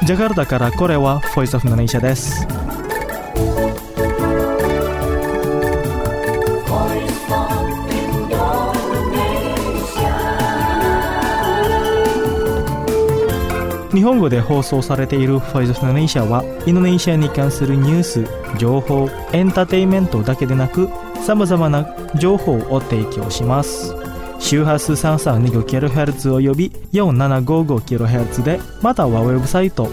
ジャカルタからこれは Voice of Indonesia です。日本語で放送されている Voice of Indonesia はインドネシアに関するニュース、情報、エンターテインメントだけでなく様々な情報を提供します。周波数 3325kHz および 4755kHz で、またはウェブサイト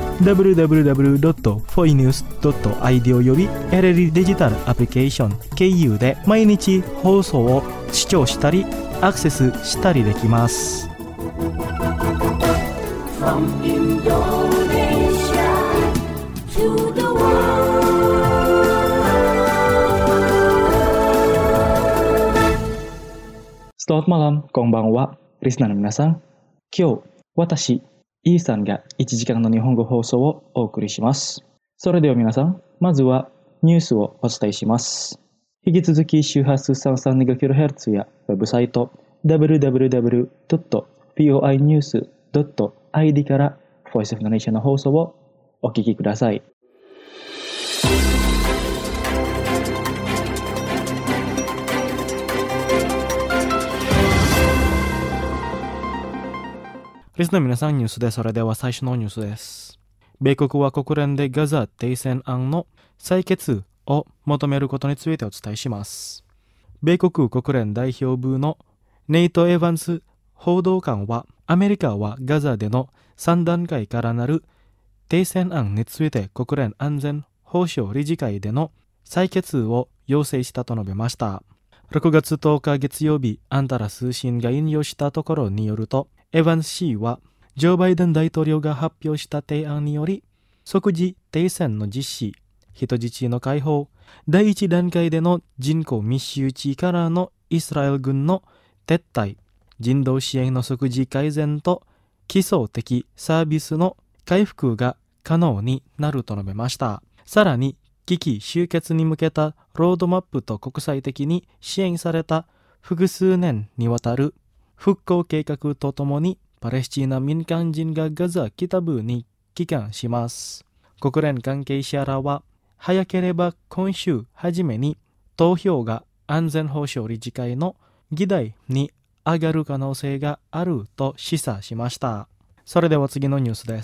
www.foinews.id および LLD デジタルアプリケーション KU で毎日放送を視聴したりアクセスしたりできます。From Indonesia to the world。Selamat malam, konbanwa, listenerの皆さん。今日、私、イーさんが1時間の日本語放送をお送りします。それでは皆さん、まずはニュースをお伝えします。引き続き周波数 3325kHz やウェブサイト www.voinews.id から Voice of Indonesia の放送をお聞きください。リスナーの皆さん、ニュースです。それでは最初のニュースです。米国は国連でガザ停戦案の採決を求めることについてお伝えします。米国国連代表部のネイト・エヴァンス報道官は、アメリカはガザでの3段階からなる停戦案について国連安全保障理事会での採決を要請したと述べました。6月10日月曜日、アンタラ通信が引用したところによると、エヴァンス氏は、ジョー・バイデン大統領が発表した提案により、即時停戦の実施、人質の解放、第一段階での人口密集地からのイスラエル軍の撤退、人道支援の即時改善と基礎的サービスの回復が可能になると述べました。さらに、危機終結に向けたロードマップと国際的に支援された複数年にわたる復興計画とともにパレスチナ民間人がガザ北部に帰還します。国連関係者らは早ければ今週初めに投票が安全保障理事会の議題に上がる可能性があると示唆しました。それでは次のニュースです。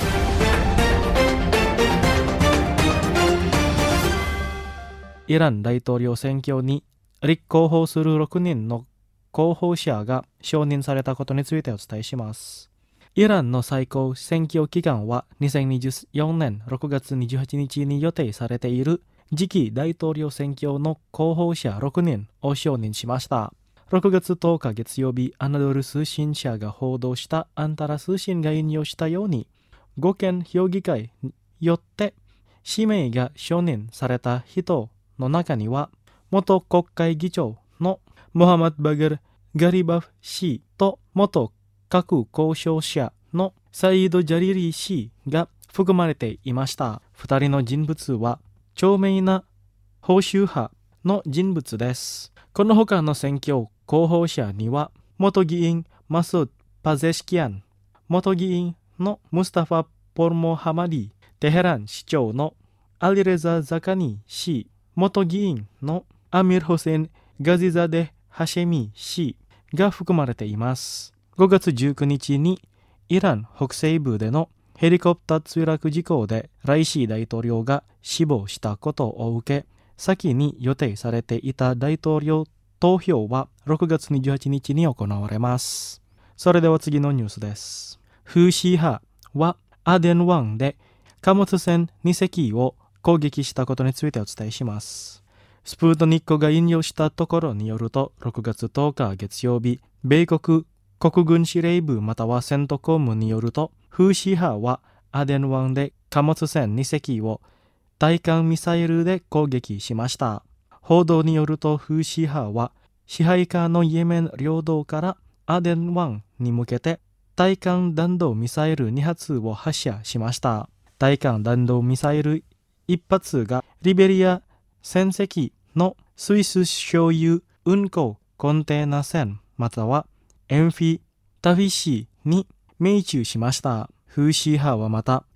イラン大統領選挙に立候補する6人の候補者が承認されたことについてお伝えします。イランの最高選挙期間は2024年6月28日に予定されている次期大統領選挙の候補者6人を承認しました。6月10日月曜日、アナドル通信社が報道したアンタラ通信が引用したように、5県評議会によって指名が承認された人の中には、元国会議長のモハマド・バグル・ガリバフ氏と元核交渉者のサイード・ジャリリ氏が含まれていました。2人の人物は著名な保守派の人物です。この他の選挙候補者には、元議員マスード・パゼシキアン、元議員のムスタファ・ポルモハマディ、テヘラン市長のアリレザ・ザカニ氏、元議員のアミル・ホセン・ガジザデ・ハシェミ氏が含まれています。5月19日にイラン北西部でのヘリコプター墜落事故でライシ大統領が死亡したことを受け、先に予定されていた大統領投票は6月28日に行われます。それでは次のニュースです。フーシ派はアデン湾で貨物船2隻を攻撃したことについてお伝えします。スプートニックが引用したところによると、6月10日月曜日、米国国軍司令部またはセントコムによると、フーシ派はアデン湾で貨物船2隻を対艦ミサイルで攻撃しました。報道によると、フーシ派は支配下のイエメン領土からアデン湾に向けて対艦弾道ミサイル2発を発射しました。対艦弾道ミサイル1発がリベリア船籍のスイス所有運航コンテナ船またはエンフィタフィシーに命中しました。フーシー派はまた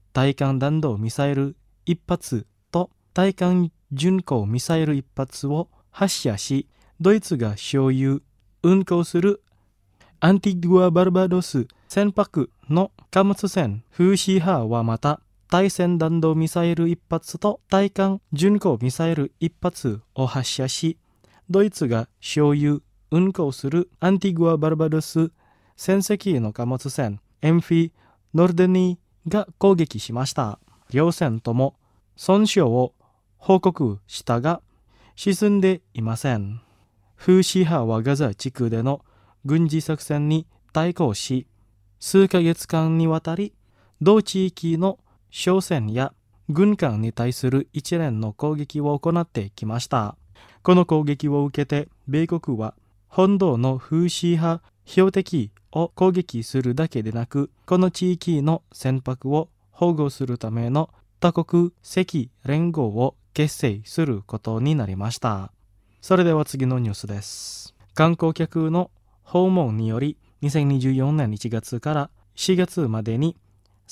対艦弾道ミサイル1発と対艦巡航ミサイル1発を発射し、ドイツが所有・運航するアンティグア・バルバドス船舶の貨物船フーシーハーはまた、対戦弾道ミサイル1発と対艦巡航ミサイル1発を発射し、ドイツが所有・運航するアンティグア・バルバドス船籍の貨物船エンフィ・ノルデニーが攻撃しました。両船とも損傷を報告したが、沈んでいません。フーシーハーはガザ地区での軍事作戦に対抗し、数ヶ月間にわたり、同地域の商船や軍艦に対する一連の攻撃を行ってきました。この攻撃を受けて、米国は本土のフーシーハ標的を攻撃するだけでなく、この地域の船舶を保護するための多国籍連合を結成することになりました。それでは次のニュースです。観光客の訪問により、2024年1月から4月までに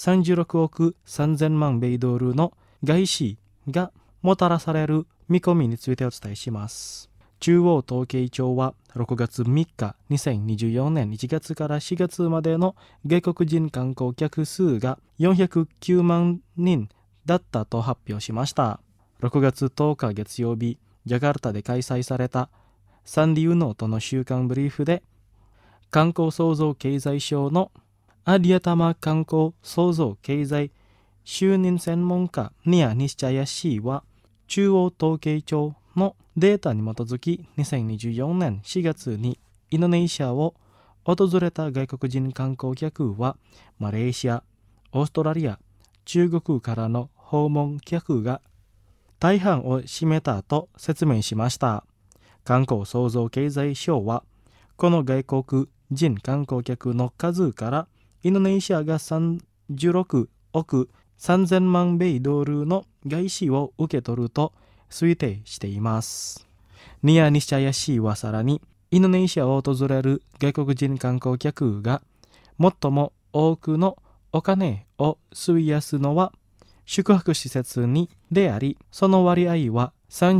36億3000万米ドルの外資がもたらされる見込みについてお伝えします。中央統計庁は6月3日2024年1月から4月までの外国人観光客数が409万人だったと発表しました。6月10日月曜日、ジャカルタで開催されたサンディウノーとの週間ブリーフで、観光創造経済省のアディアタマ観光創造経済就任専門家ニア・ニシチャヤ氏は、中央統計庁のデータに基づき2024年4月にインドネシアを訪れた外国人観光客はマレーシア、オーストラリア、中国からの訪問客が大半を占めたと説明しました。観光創造経済省は、この外国人観光客の数からインドネシアが36億3000万米ドルの外資を受け取ると推定しています。ニア・ニシチャヤ氏はさらに、インドネシアを訪れる外国人観光客が最も多くのお金を費やすのは宿泊施設にであり、その割合は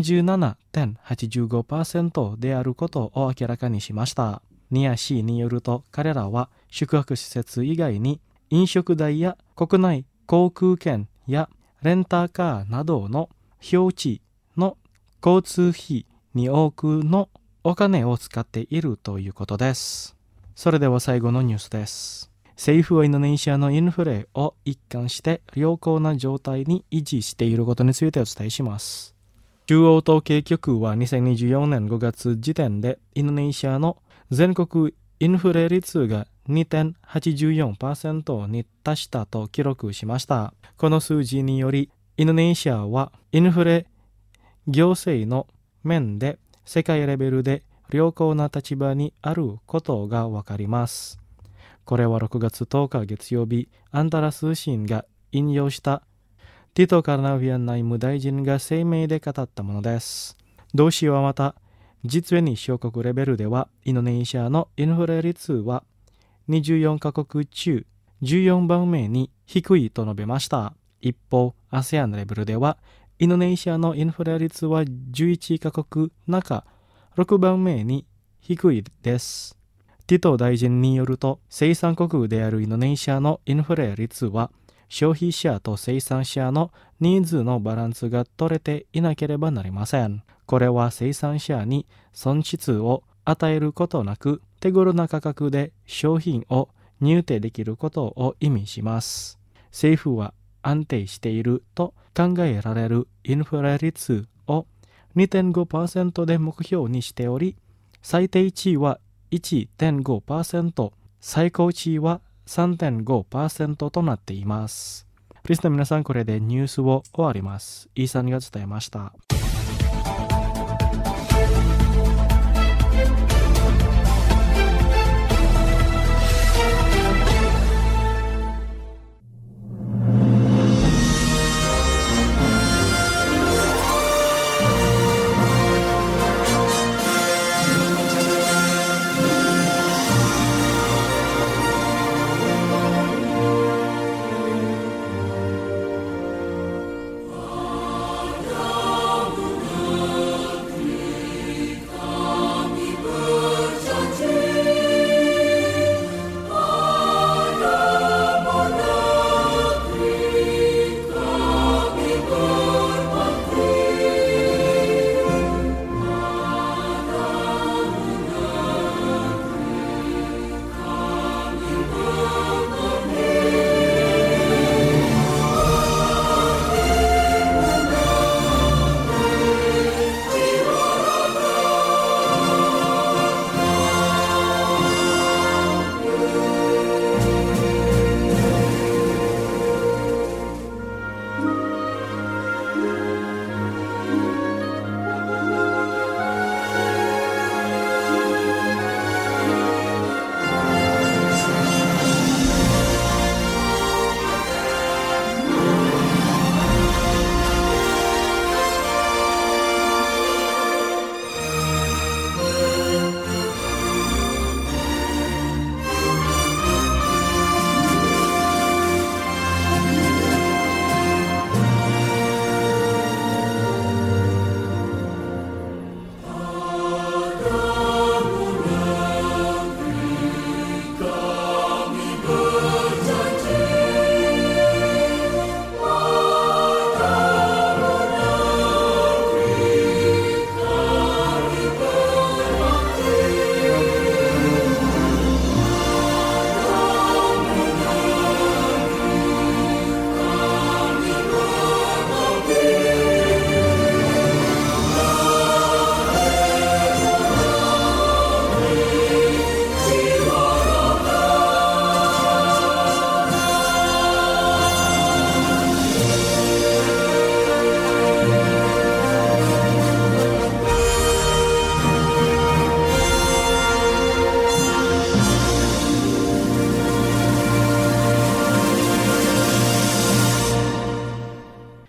37.85% であることを明らかにしました。ニア氏によると、彼らは宿泊施設以外に飲食代や国内航空券やレンタカーなどの表地の交通費に多くのお金を使っているということです。それでは最後のニュースです。政府はインドネシアのインフレを一貫して良好な状態に維持していることについてお伝えします。中央統計局は2024年5月時点でインドネシアの全国インフレ率が 2.84% に達したと記録しました。この数字により、インドネシアはインフレ行政の面で世界レベルで良好な立場にあることがわかります。これは6月10日月曜日、アンタラ通信が引用したティト・カルナビアン内務大臣が声明で語ったものです。同氏はまた、実に小国レベルではインドネシアのインフレ率は24カ国中14番目に低いと述べました。一方、ASEAN レベルではインドネシアのインフレ率は11カ国中6番目に低いです。ティト大臣によると、生産国であるインドネシアのインフレ率は消費者と生産者のニーズのバランスが取れていなければなりません。これは生産者に損失を与えることなく、手頃な価格で商品を入手できることを意味します。政府は安定していると考えられるインフレ率を 2.5% で目標にしており、最低値は 1.5%、最高値は 3.5% となっています。リスナーの皆さん、これでニュースを終わります。イーサンが伝えました。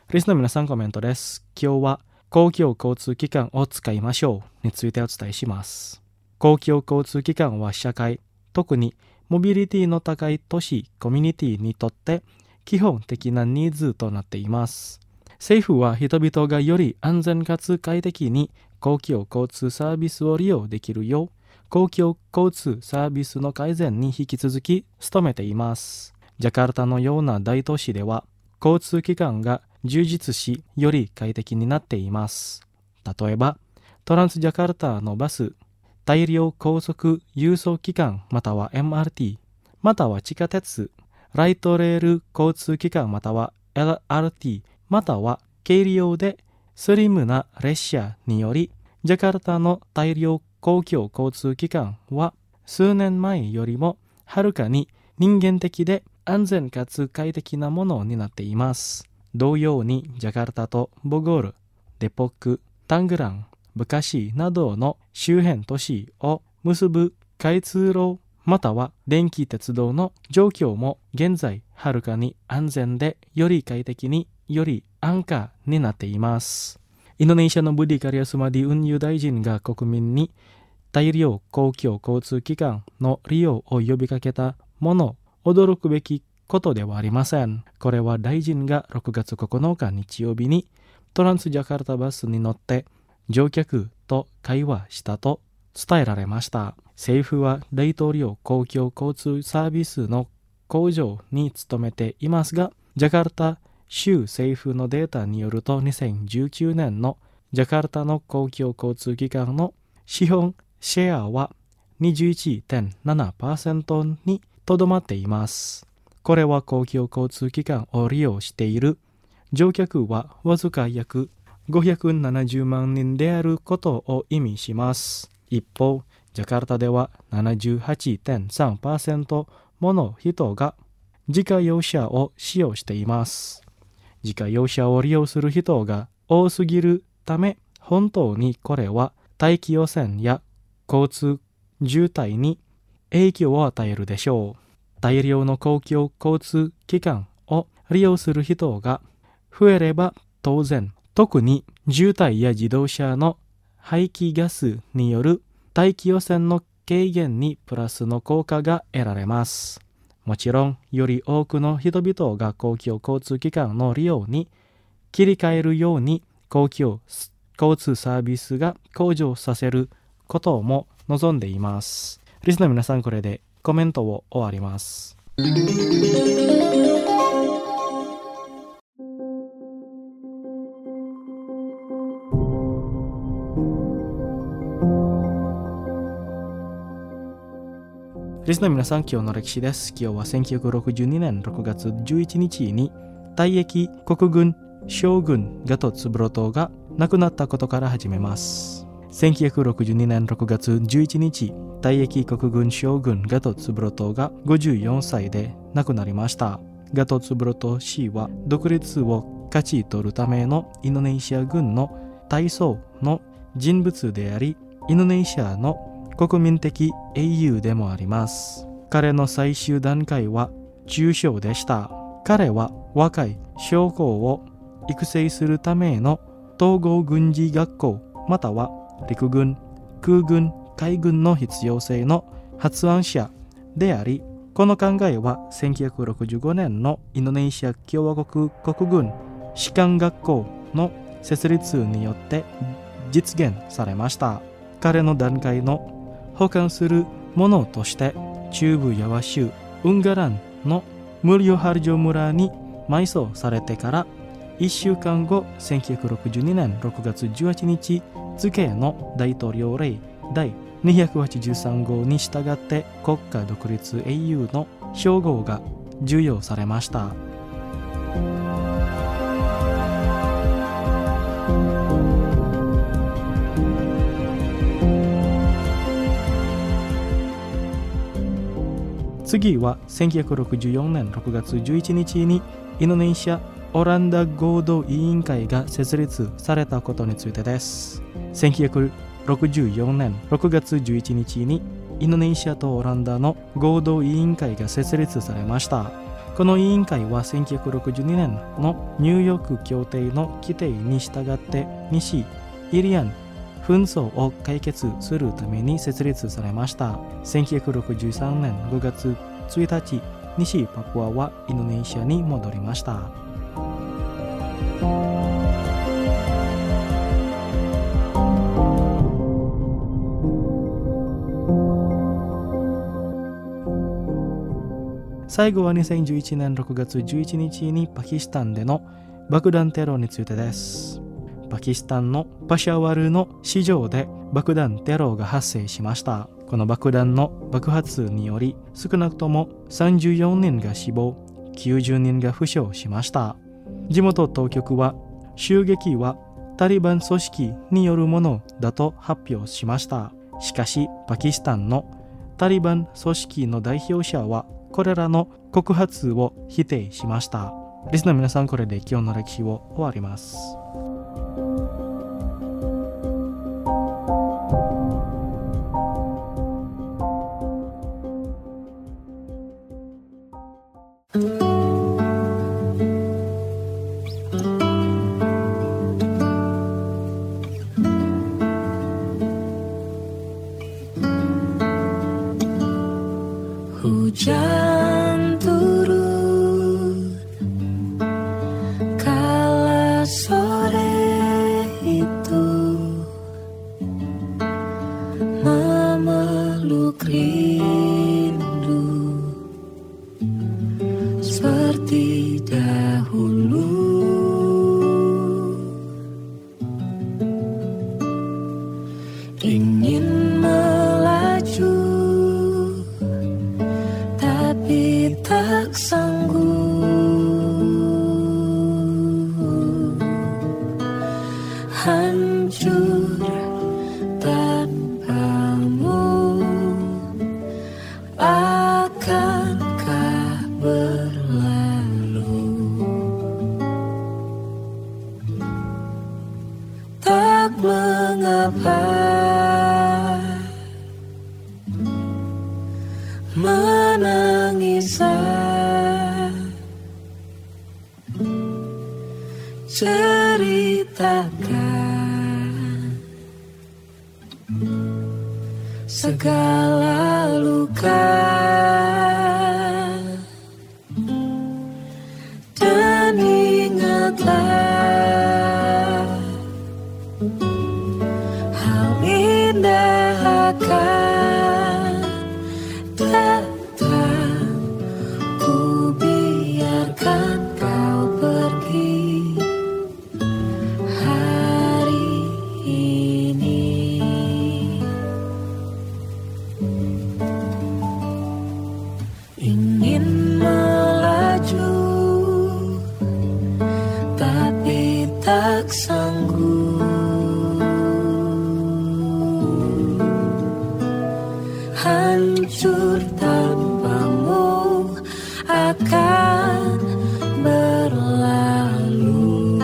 リスの皆さんコメントです。今日は公共交通機関を使いましょうについてお伝えします。公共交通機関は社会、特にモビリティの高い都市、コミュニティにとって基本的なニーズとなっています。政府は人々がより安全かつ快適に公共交通サービスを利用できるよう、公共交通サービスの改善に引き続き努めています。ジャカルタのような大都市では、交通機関が充実し、より快適になっています。例えば、トランスジャカルタのバス、大量高速輸送機関または MRT、または地下鉄、ライトレール交通機関または LRT、または軽量でスリムな列車により、ジャカルタの大量公共交通機関は数年前よりもはるかに人間的で安全かつ快適なものになっています。同様にジャカルタとボゴール、デポック、タングラン、ブカシなどの周辺都市を結ぶ開通路または電気鉄道の状況も現在はるかに安全でより快適により安価になっています。インドネシアのブディカリアスマディ運輸大臣が国民に大量公共交通機関の利用を呼びかけたもの驚くべきことではありません。これは大臣が6月9日日曜日にトランスジャカルタバスに乗って乗客と会話したと伝えられました。政府は大統領公共交通サービスの向上に努めていますが、ジャカルタ州政府のデータによると2019年のジャカルタの公共交通機関の資本シェアは 21.7% にとどまっています。これは公共交通機関を利用している乗客はわずか約570万人であることを意味します。一方、ジャカルタでは 78.3% もの人が自家用車を使用しています。自家用車を利用する人が多すぎるため、本当にこれは大気汚染や交通渋滞に影響を与えるでしょう。大量の公共交通機関を利用する人が増えれば当然、特に渋滞や自動車の排気ガスによる大気汚染の軽減にプラスの効果が得られます。もちろん、より多くの人々が公共交通機関の利用に切り替えるように公共交通サービスが向上させることも望んでいます。リスナーの皆さん、これでコメントを終わります。リスナーの皆さん、今日の歴史です。今日は1962年6月11日に大役国軍将軍ガトツブロトが亡くなったことから始めます。1962年6月11日、大役国軍将軍ガトツブロトが54歳で亡くなりました。ガトツブロト氏は独立を勝ち取るためのインドネシア軍の大将の人物であり、インドネシアの国民的英雄でもあります。彼の最終段階は重傷でした。彼は若い将校を育成するための統合軍事学校または陸軍、空軍、海軍の必要性の発案者であり、この考えは1965年のインドネシア共和国国軍士官学校の設立によって実現されました。彼の段階の保管するものとして中部ヤワ州ウンガランのムリオハルジョ村に埋葬されてから1週間後、1962年6月18日付の大統領令第283号に従って国家独立英雄の称号が授与されました。次は1964年6月11日にインドネシア・オランダ合同委員会が設立されたことについてです。1964年6月11日にインドネシアとオランダの合同委員会が設立されました。 この委員会は1962年のニューヨーク協定の規定に従って西イリアン紛争を解決するために設立されました。1963年5月1日、西パプアはインドネシアに戻りました。最後は2011年6月11日にパキスタンでの爆弾テロについてです。パキスタンのパシャワルの市場で爆弾テロが発生しました。この爆弾の爆発により少なくとも34人が死亡、90人が負傷しました。地元当局は襲撃はタリバン組織によるものだと発表しました。しかしパキスタンのタリバン組織の代表者はこれらの告発を否定しました。リスナーの皆さん、これで今日の歴史を終わります。 Hujan turun kala sore itu memeluk rindu seperti dahulu. Ingin melaju tapi tak sanggup, hancur tanpamu. Akankah berlalu? Tak mengapa menangis, ceritakan segala luka dan ingatlah hal indah akan datang. Ku biarkan kau pergi hari ini. Ingin melaju tapi tak sanggup, hancur tanpamu akan berlalu.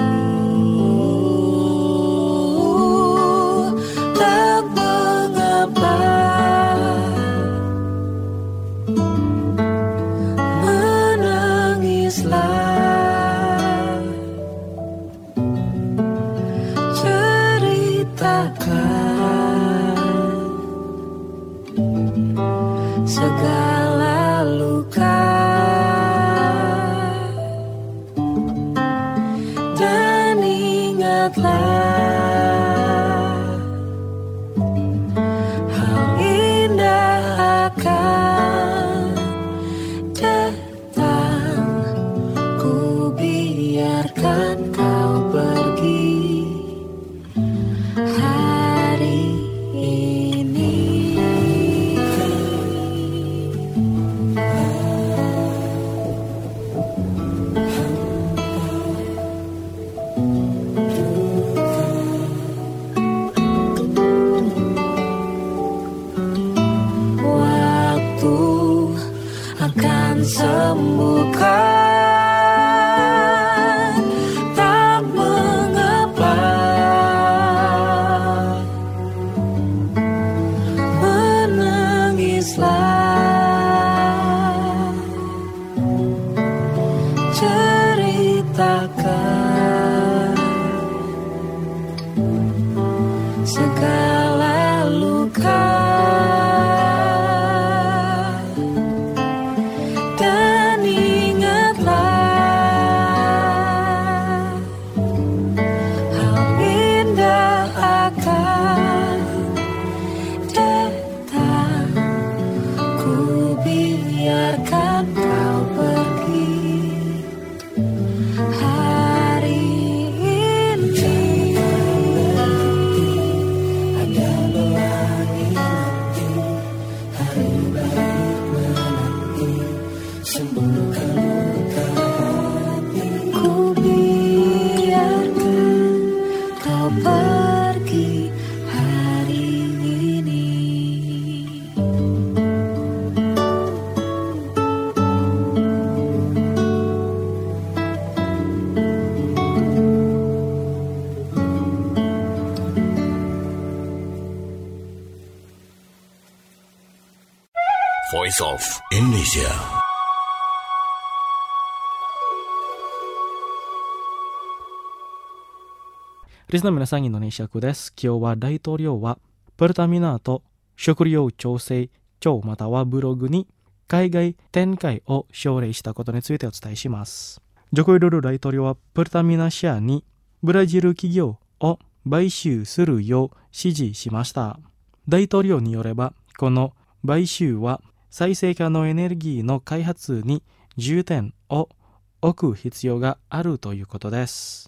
Tak mengapa menangislah, ceritakan segala luka dan ingatlah hal indah akan datang. Ku biarkan kau pergi hari ini. Waktu akan sembuhkan, tak mengapa menangislah, segala luka. Dan ingatlah, hal indah akan datang. Ku biarkan kau pergi hari ini. Ada pelangi nanti, hari baik menanti, sembuhkan luka hati. Ku biarkan kau pergi hari ini. Voice of Indonesia. リスナーの皆さん、インドネシア語です。今日は大統領はプルタミナと食料調整庁またはブログに海外展開を奨励したことについてお伝えします。ジョコ・ウィドド大統領はプルタミナ社にブラジル企業を買収するよう指示しました。大統領によれば、この買収は再生可能エネルギーの開発に重点を置く必要があるということです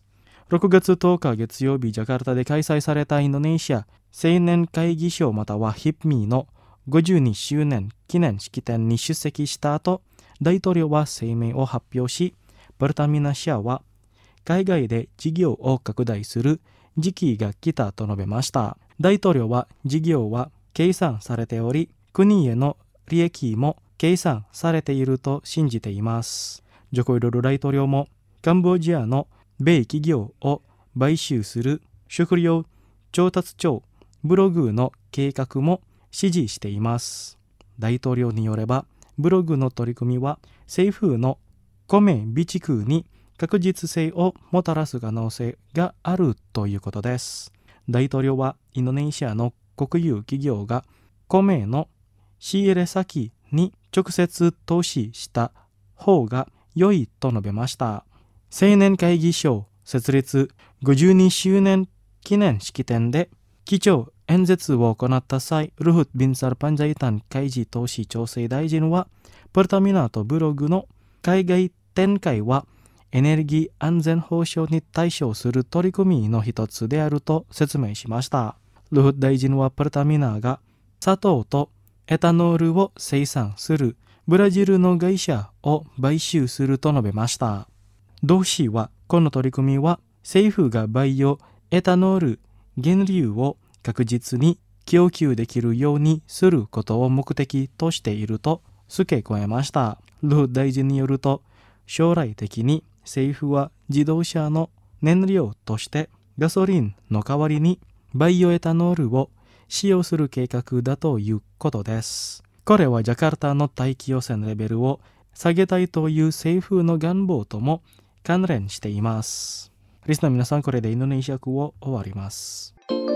。6月10日月曜日、ジャカルタで開催されたインドネシア青年会議所またはヒッピーの52周年記念式典に出席した後、大統領は声明を発表し、プルタミナ社は海外で事業を拡大する時期が来たと述べました。大統領は事業は計算されており、国への利益も計算されていると信じています。ジョコ・ウィドド大統領もカンボジアの米企業を買収する食料調達庁ブログの計画も支持しています。大統領によれば、ブログの取り組みは政府の米備蓄に確実性をもたらす可能性があるということです。大統領はインドネシアの国有企業が米の仕入れ先に直接投資した方が良いと述べました。青年会議所設立52周年記念式典で基調演説を行った際、ルフッ・ビンサル・パンジャイタン海事投資調整大臣は、プルタミナとブログの海外展開はエネルギー安全保障に対処する取り組みの一つであると説明しました。ルフッ大臣はプルタミナが砂糖とエタノールを生産するブラジルの会社を買収すると述べました。同氏はこの取り組みは政府がバイオエタノール原料を確実に供給できるようにすることを目的としていると付け加えました。ルフ大臣によると、将来的に政府は自動車の燃料としてガソリンの代わりにバイオエタノールを使用する計画だということです。これはジャカルタの大気汚染レベルを下げたいという政府の願望とも関連しています。リスナーの皆さん、これでインドネシア語を終わります。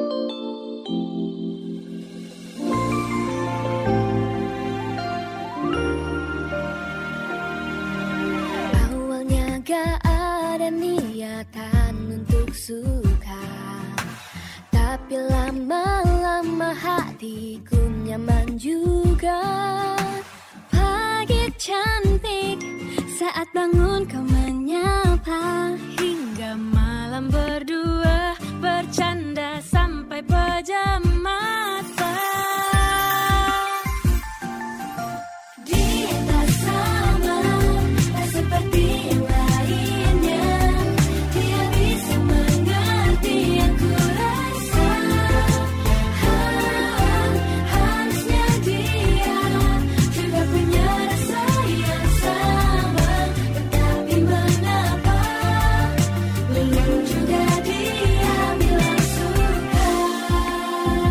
Awalnya gak ada niatan untuk suka, tapi lama-lama hatiku nyaman juga. Pagi cantik saat bangun kau menyapa, hingga malam berdua bercanda sampai pejam mata. Dia tak sama, tak seperti yang lainnya. Dia bisa mengerti yang ku rasa. Harusnya dia juga punya rasa yang sama, tetapi mengapa belum juga dia bilang suka.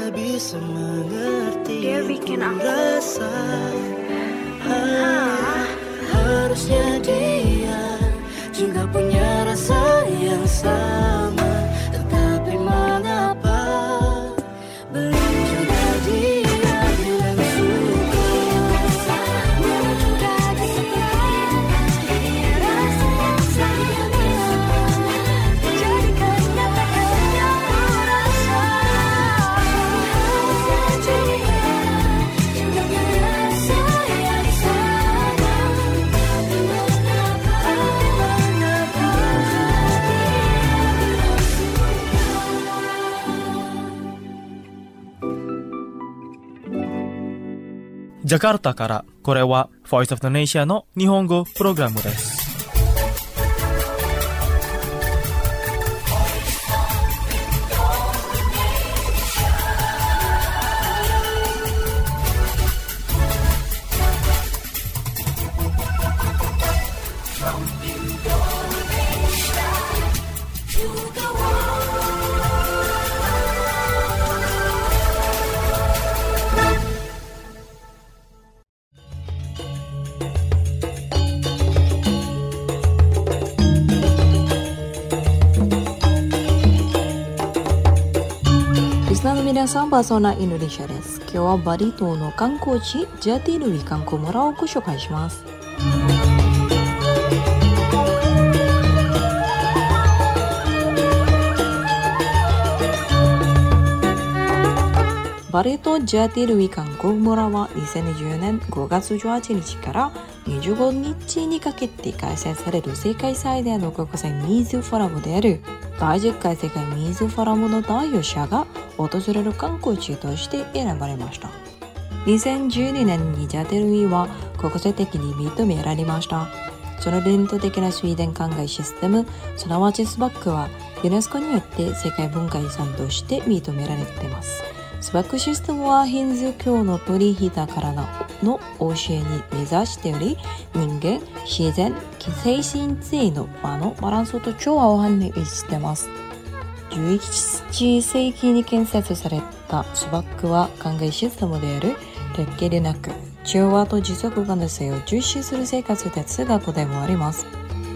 tak bisa mengerti Dia bikin yang ku aku rasa. Harusnya dia juga punya rasa yang sama, tetapi mengapa belum juga dia bilang suka. Juga dia punya rasa yang sama, jadikan nyatakan yang ku rasa. Harusnya dia juga punya rasa yang sama, tapi mengapa ジャカルタから、これは Voice of the Nation の日本語プログラムです。 リスナーの皆さん、パーソナインドネシアです。今日はバリ島の観光地ジャティルウィ観光村をご紹介します。バリ島ジャティルウィ観光村は2010年5月18日から25日にかけて開催される世界最大の国際水フォーラムである第10回世界水フォーラムの代表者が訪れる観光地として選ばれました。2012年にジャテルウィは国際的に認められました。その伝統的な水田灌漑システム、すなわちスバックはユネスコによって世界文化遺産として認められています。スバックシステムはヒンズー教の取り引だからの教えに目指しており、人間、自然、精神性の場のバランスと調和を反映しています。11世紀に建設されたスバックは灌漑システムであるだけでなく、調和と持続可能性を重視する生活哲学でもあります。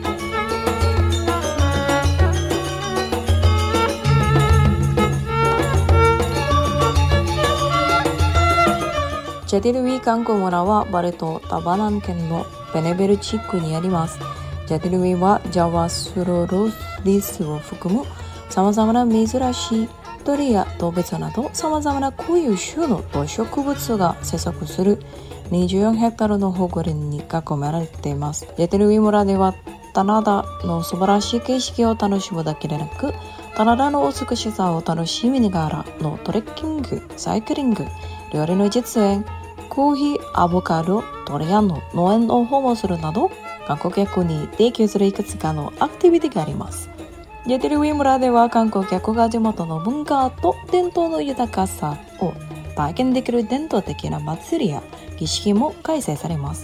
ジャティルウィ観光村はバリ島タバナン県のベネベル地区にあります。ジャティルウィはジャワスロロリスを含む様々な珍しい鳥や動物など様々な固有種の動植物が生息する24ヘクタールの保護林に囲まれています。ジャティルウィ村では棚田の素晴らしい景色を楽しむだけでなく、棚田の美しさを楽しみながらのトレッキング、サイクリング、料理の実演、コーヒー、アボカド、ドリアンの農園を訪問するなど、観光客に提供するいくつかのアクティビティがあります。ジャティルウィ村では観光客が地元の文化と伝統の豊かさを体験できる伝統的な祭りや儀式も開催されます。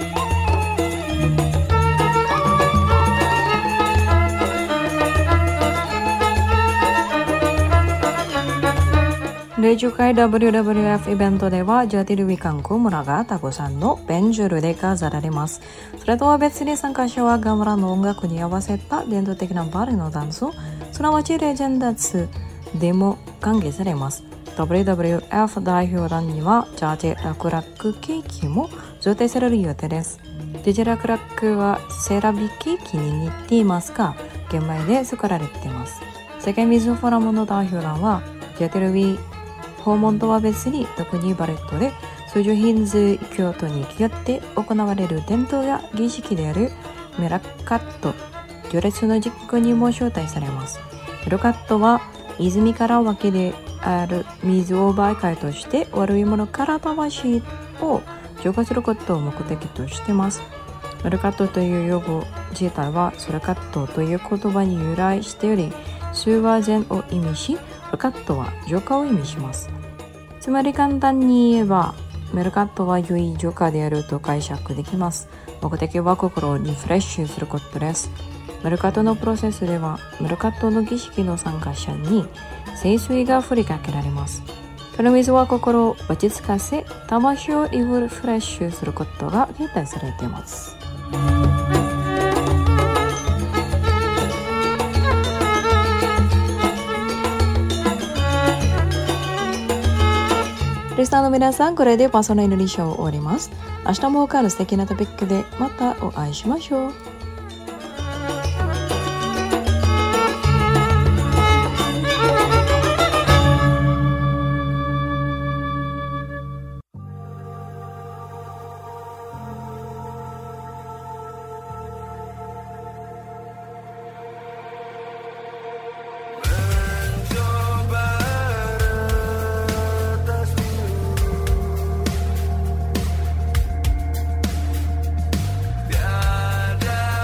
第10回 WWF イベントではジャティルウィ観光村がタコさんのベンジュルで飾られます。それとは別に参加者はガムラの音楽に合わせた伝統的なバリのダンス、すなわちレジェンダーズでも歓迎されます。WWF 代表団にはジャージェラクラックケーキも贈呈される予定です。ジャージェラクラックはセラビケーキに似ていますが、玄米で作られています。世界水フォーラムの代表団はジャティルウィ訪問とは別に特にバレットで数十ヒンズ教徒によって行われる伝統や儀式であるメラカット行列の実行にも招待されます。メラカットは泉から湧きである水を媒介として悪いものから魂を浄化することを目的としています。メラカットという用語自体はソラカットという言葉に由来しており、数は善を意味し、メルカットは浄化を意味します。つまり簡単に言えば、メルカットは良い浄化であると解釈できます。目的は心をリフレッシュすることです。メルカットのプロセスでは、メルカットの儀式の参加者に聖水が振りかけられます。 この水は心を落ち着かせ、魂をリフレッシュすることが期待されています。リスナーの皆さん、これでパーソナルインドネシアを終わります。明日も他の素敵なトピックでまたお会いしましょう。 Tiada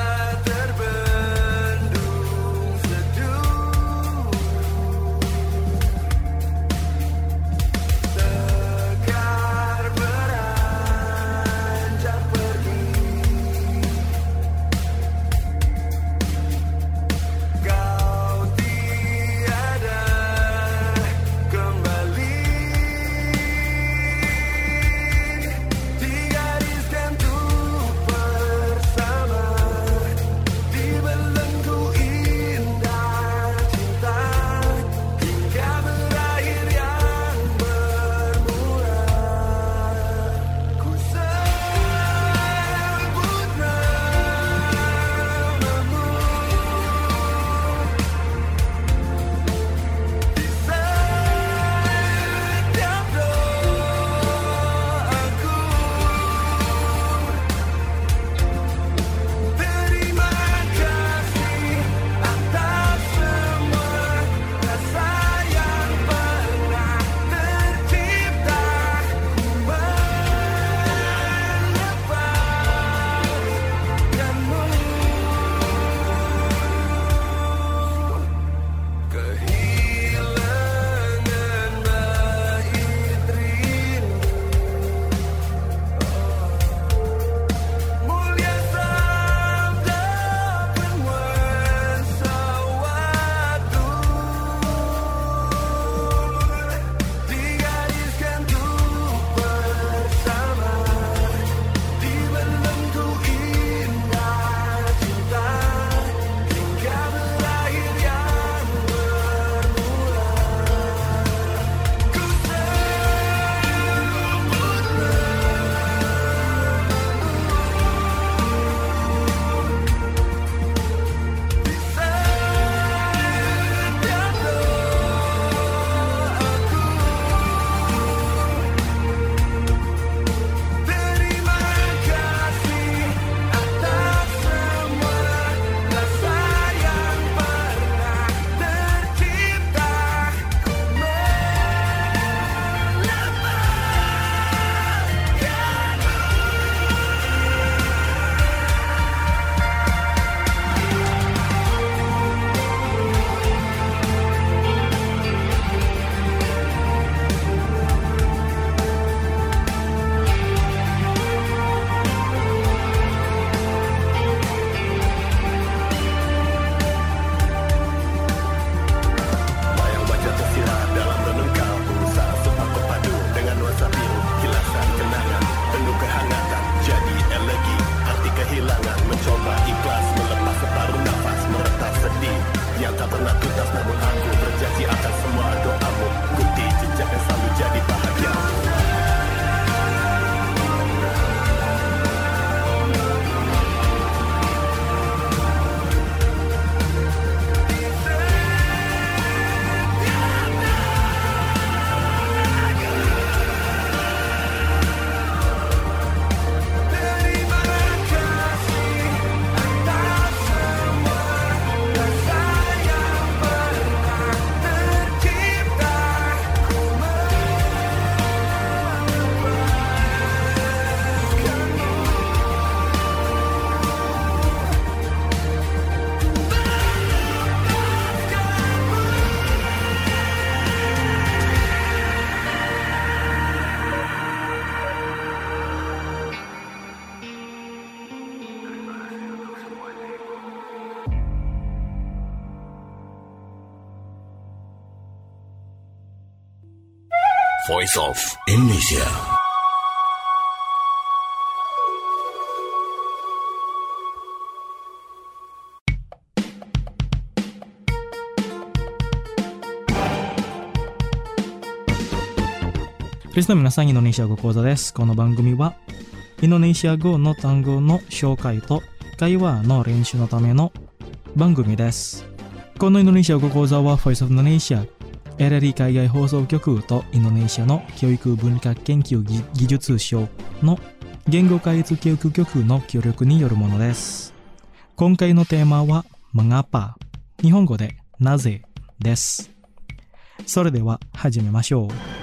Voice of Indonesia. リスナーの皆さん、インドネシア語講座です。この番組はインドネシア語の単語の紹介と会話の練習のための番組です。このインドネシア語講座は Voice of Indonesia、LRI 海外放送局とインドネシアの教育文化研究技術省の言語開発教育局の協力によるものです。今回のテーマは Mengapa、日本語でなぜです。それでは始めましょう。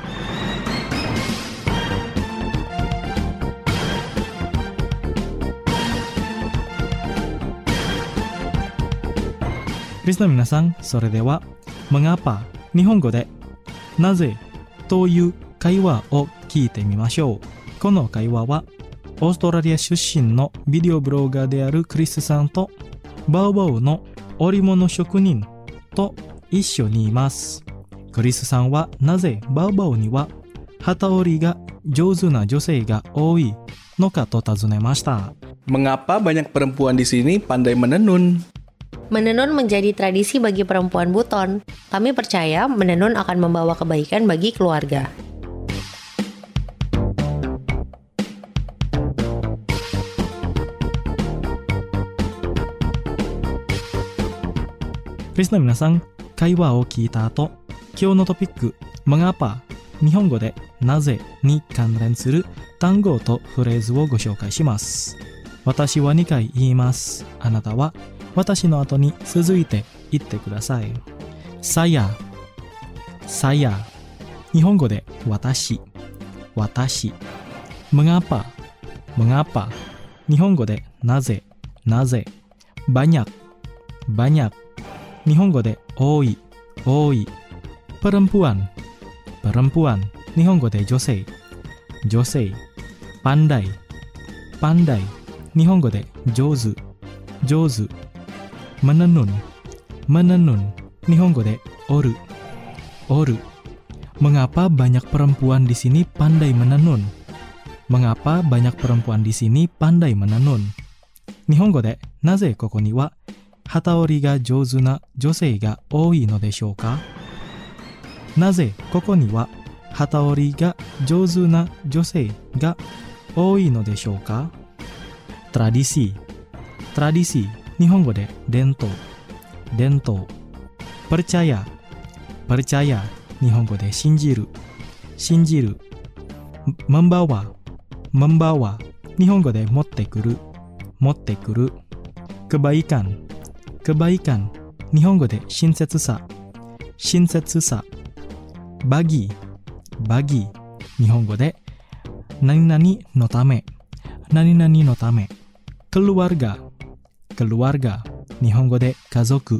リスナーの皆さん、それでは Mengapa、日本語でなぜという会話を聞いてみましょう。この会話はオーストラリア出身のビデオブロガーであるクリスさんとバウバウの織物職人と一緒にいます。クリスさんはなぜバウバウには機織りが上手な女性が多いのかと尋ねました。 Mengapa banyak perempuan di sini pandai menenun? Menenun menjadi tradisi bagi perempuan Buton. Kami percaya menenun akan membawa kebaikan bagi keluarga. Listener 皆さん、会話を聞いた後、今日のトピック、Mengapa、日本語でなぜに関連する単語とフレーズをご紹介します。私は2回言います。あなたは私の後に続いて言ってください。saya、日本語で私、mengapa、日本語でなぜ、banyak、日本語で多い、perempuan、日本語で女性、pandai、日本語で上手、menenun、日本語で織る。Mengapa banyak perempuan di sini pandai menenun? Mengapa banyak perempuan di sini pandai menenun? 日本語でなぜここには機織りが上手な女性が多いのでしょうか？なぜここには機織りが上手な女性が多いのでしょうか？ tradisi、日本語で伝統、percaya、日本語で信じる、membawa、日本語で持ってくる、kebaikan、日本語で親切さ、bagi、日本語で何々のため、keluarga、日本語で家族。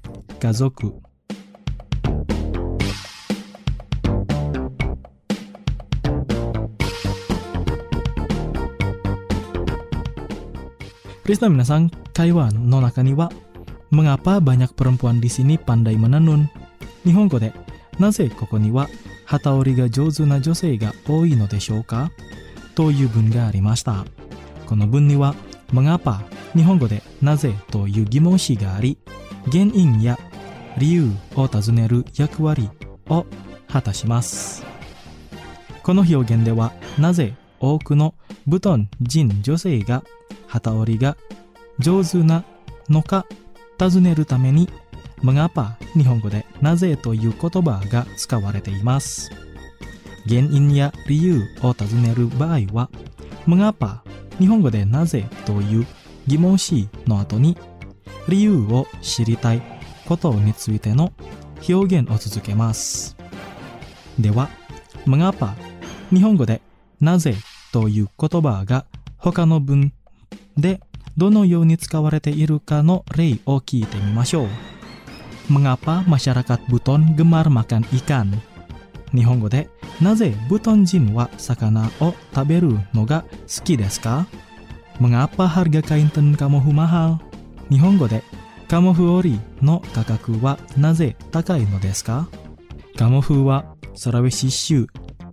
リスナーの皆さん、会話の中には Mengapa banyak perempuan di sini pandai menenun? 日本語でなぜここには機織りが上手な女性が多いのでしょうかという文がありました。この文には Mengapa、日本語でなぜという疑問詞があり、原因や理由を尋ねる役割を果たします。この表現ではなぜ多くのブトン人女性が機織りが上手なのか尋ねるために Mengapa、日本語でなぜという言葉が使われています。原因や理由を尋ねる場合は Mengapa、日本語でなぜという疑問詞の後に理由を知りたいことについての表現を続けます。では Mengapa、日本語でなぜという言葉が他の文でどのように使われているかの例を聞いてみましょう。Mengapa masyarakat Buton gemar makan ikan? 日本語でなぜブトン人は魚を食べるのが好きですか？ Mengapa harga kain tenun kamofu mahal? 日本語でカモフ織りの価格はなぜ高いのですか？カモフはソラウェシ州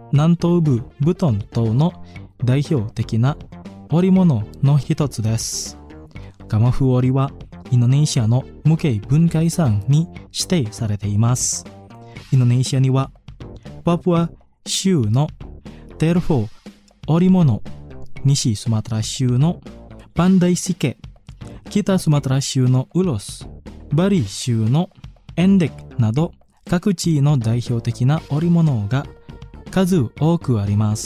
南東部ブトン島の代表的な織物の一つです。ガマフ織はインドネシアの無形文化遺産に指定されています。インドネシアにはパプア州のテルフォ織物、西スマトラ州のパンダイシケ、北スマトラ州のウロス、バリ州のエンデクなど各地の代表的な織物が数多くあります。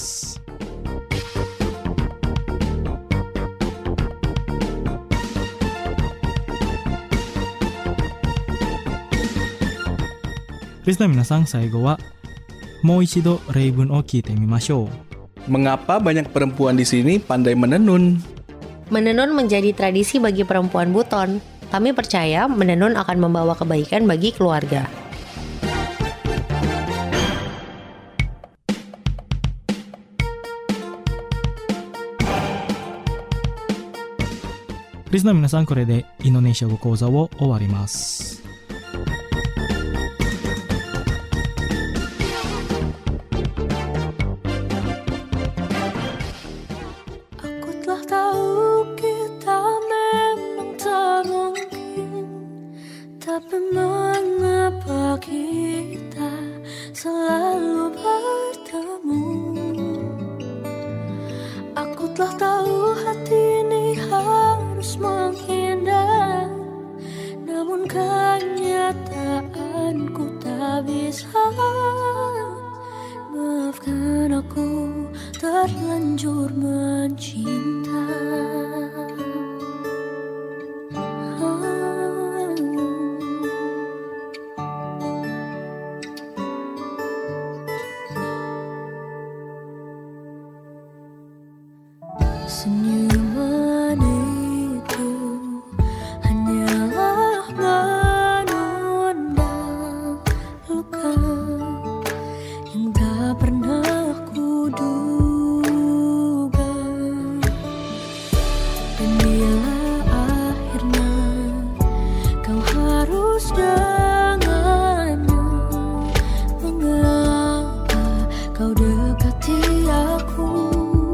リスナー皆さん、最後はもう一度例文を聞いてみましょう。 Mengapa banyak perempuan di sini pandai menenun? Menenun menjadi tradisi bagi perempuan Buton. Kami percaya menenun akan membawa kebaikan bagi keluarga. Listener 皆さん、これでインドネシア語講座を終わります。 Tapi mengapa kita selalu bertemu? Aku telah tahu hati ini harus menghindar, namun kenyataanku tak bisa. Maafkan aku terlanjur mencinta. Senyuman itu hanyalah menundang luka yang tak pernah kuduga. Dan bila akhirnya kau harus dengannya, mengapa kau dekati aku?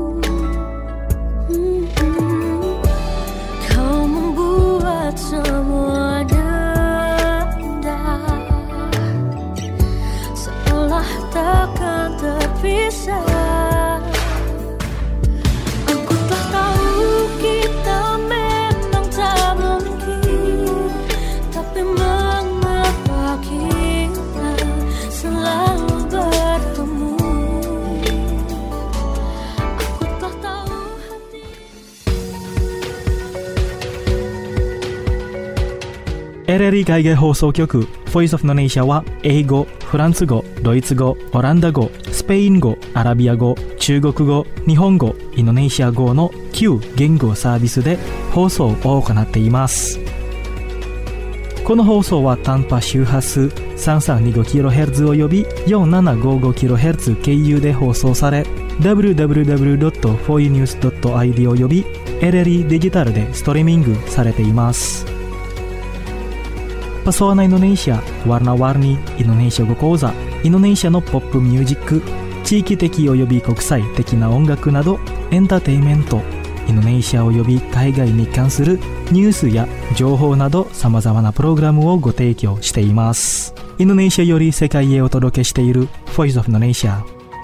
Aku telah tahu kita memang tak mungkin, tapi mengapa kita selalu bertemu? Aku telah tahu hati. RRI 海外放送局 Voice of Indonesia は英語、フランス語、ドイツ語、オランダ語、スペイン語、アラビア語、中国語、日本語、インドネシア語の9言語サービスで放送を行っています。この放送は短波周波数 3325kHz および 4755kHz 経由で放送され、www.foinews.id および LRI デジタルでストリーミングされています。Pesona Indonesia, warna-warni Indonesia 語講座、インドネシアのポップミュージック、地域的及び国際的な音楽などエンターテインメント、インドネシア及び海外に関するニュースや情報など様々なプログラムをご提供しています。インドネシアより世界へお届けしている Voice of Indonesia。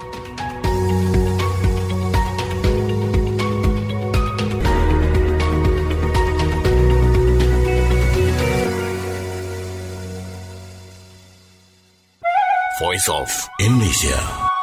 Voice of Indonesia。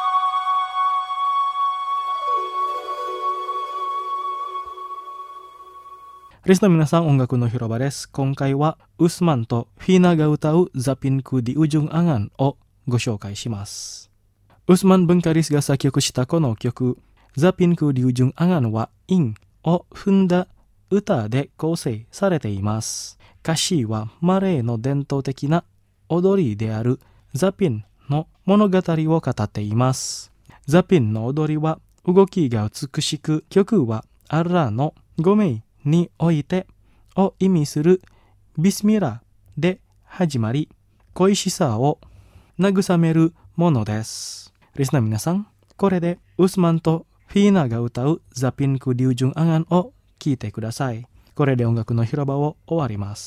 リスナーの皆さん、音楽の広場です。今回はウスマンとフィーナが歌うザピンクディウジュンアガンをご紹介します。ウスマン・ブンカリスが作曲したこの曲、ザピンクディウジュンアガンはインを踏んだ歌で構成されています。歌詞はマレーの伝統的な踊りであるザピンの物語を語っています。ザピンの踊りは動きが美しく、曲はアッラーのごめにおいてを意味するビスミラで始まり、恋しさを慰めるものです。リスナー皆さん、 これでウスマンとフィーナが歌うザピンクリュウジュンアンアンを聴いてください。これで音楽の広場を終わります。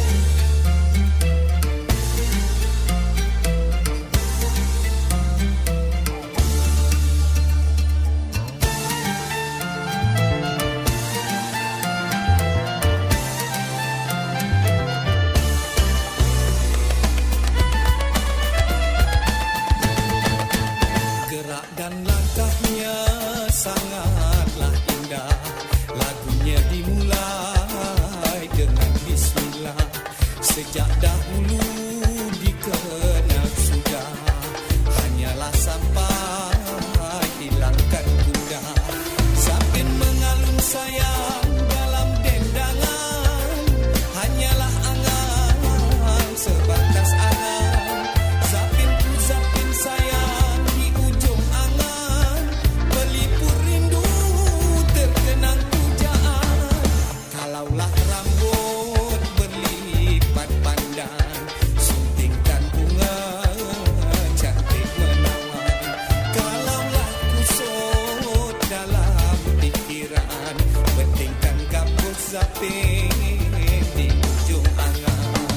Gerak dan langkahnya sangatlah indah. Lagunya dimulai dengan bismillah. Sejak dahulu dikenal sudah, hanyalah sampai hilangkan bunda. Sapin mengalun sayang dalam dendangan, hanyalah angan sebatas angan. Sapin ku sapin sayang di ujung angan, pelipur rindu terkenang pujaan. Kalaulah rambut berlipat pandan, suntingkan bunga cantik menawan. Kalaulah kusut dalam pikiran, pentingkan gambut zapin di ujung angan.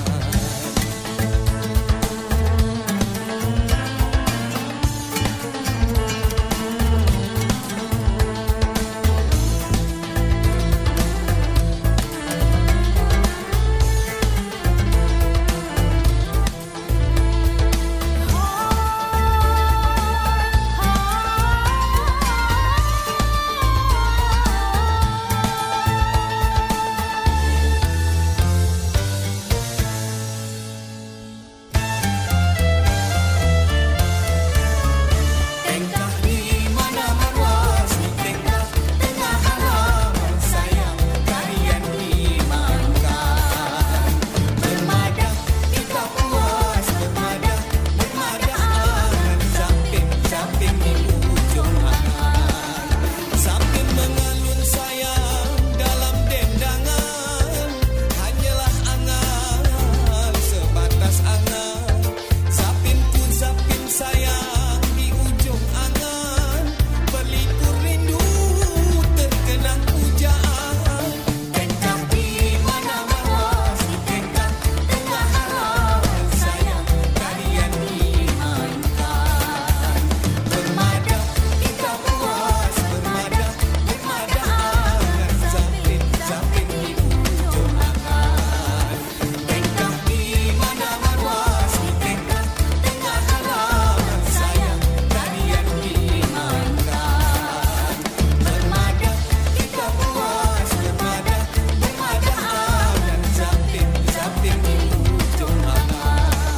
Tengah di mana marwas, di tengah tengah halaman sayang kalian dimakan. Bermadah kita puas, bermadah angan, sapin di ujung angan. Sapin mengalun sayang dalam dendangan, hanyalah angan sebatas angan. Sapin pun sapin sayang di ujung angan, pelipur rindu terkenang pujaan. Tengah di mana marwas, di tengah tengah halaman sayang kalian dimainkan. Bermadah kita puas, bermadah angan, sapin di ujung angan. Tengah di mana marwas, di tengah tengah halaman sayang kalian dimainkan. Bermadah kita puas, bermadah angan, sapin di ujung angan.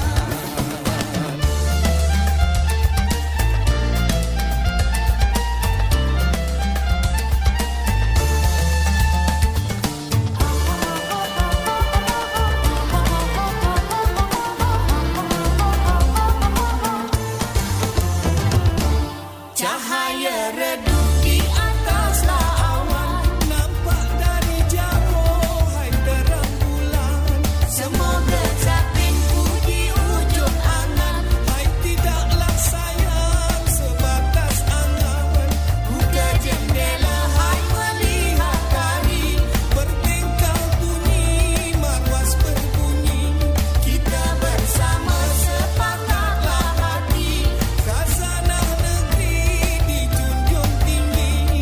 Cahaya redup di ataslah awan, nampak dari jauh hai terang bulan. Semoga sapinku di ujung angan, hai tidaklah sayang sebatas angan. Buka jendela hai melihat hari, bertingkah bunyi marwas berbunyi. Kita bersama sepakatlah hati, khazanah negeri dijunjung tinggi.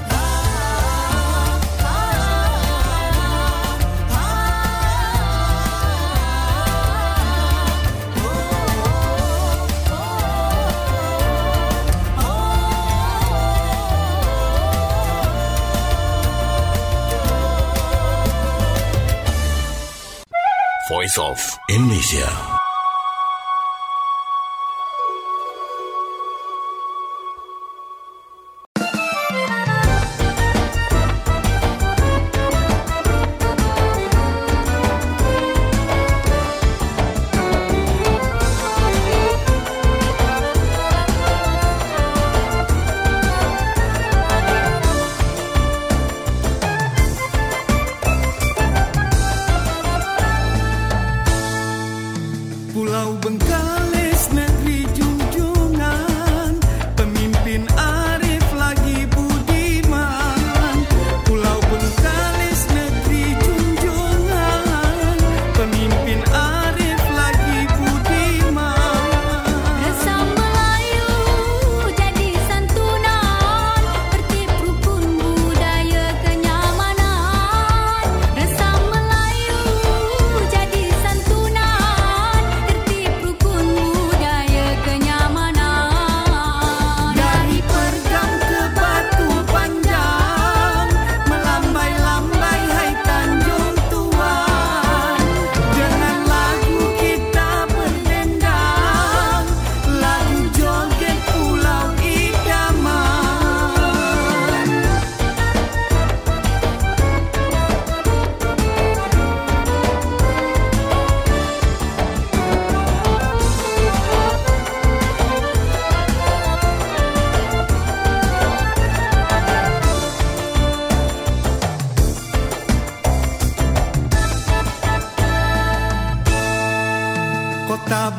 Voice of Indonesia.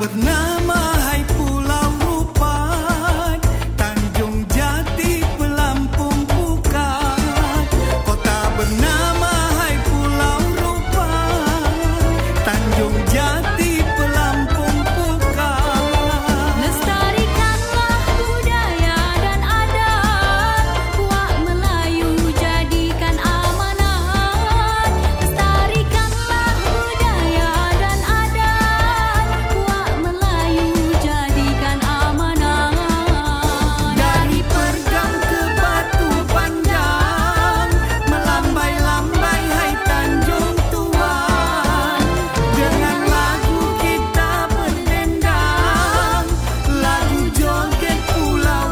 bernama hai Pulau Rupat, Tanjung Jati Pelampung Pukat. Kota bernama hai Pulau Rupat, Tanjung Jati Pelampung Pukat. Lestarikanlah budaya dan adat, Puak Melayu jadikan amanat. Lestarikanlah budaya dan adat, Puak Melayu jadikan amanat. Dari Pergam ke Batu Panjang, melambai-lambai hai Tanjung Tuan. Dengan lagu kita berdendang, lagu joget Pulau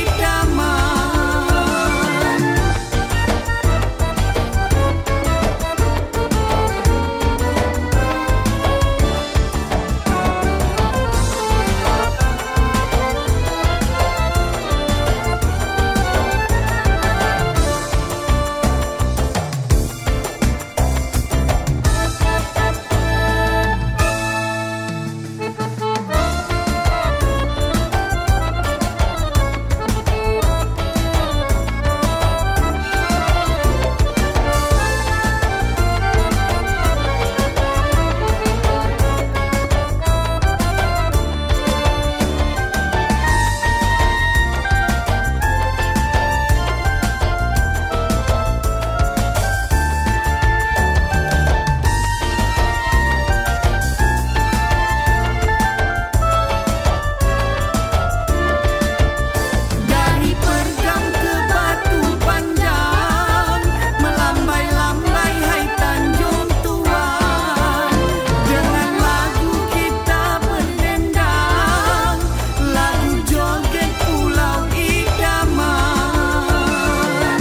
Idaman. Dari Pergam ke Batu Panjang, melambai-lambai hai Tanjung Tuan. Dengan lagu kita berdendang, lagu joget Pulau Idaman.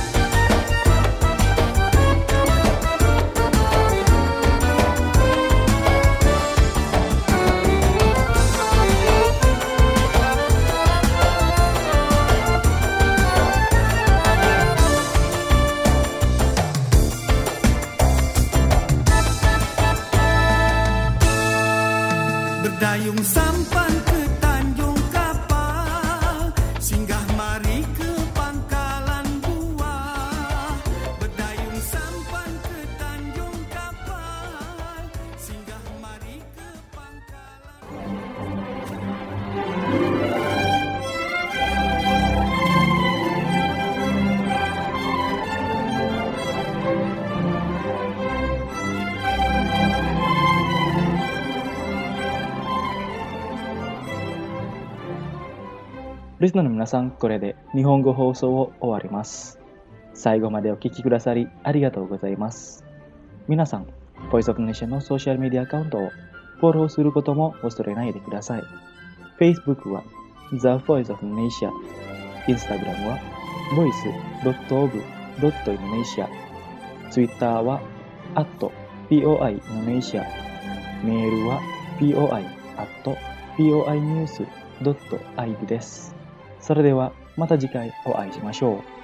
Berdayung sampan ke Tanjung Kapal, singgah mari ke Pangkalan Buah. Berdayung sampan ke Tanjung Kapal, singgah mari ke Pangkalan. リスナーの皆さん、これで日本語放送を終わります。最後までお聞きくださりありがとうございます。皆さん、Voice of Indonesia のソーシャルメディアアカウントをフォローすることも忘れないでください。Facebook は The Voice of Indonesia、Instagram は voice.of.indonesia、Twitter は@POI-Indonesia、メールは poi@poinews.id です。それではまた次回お会いしましょう。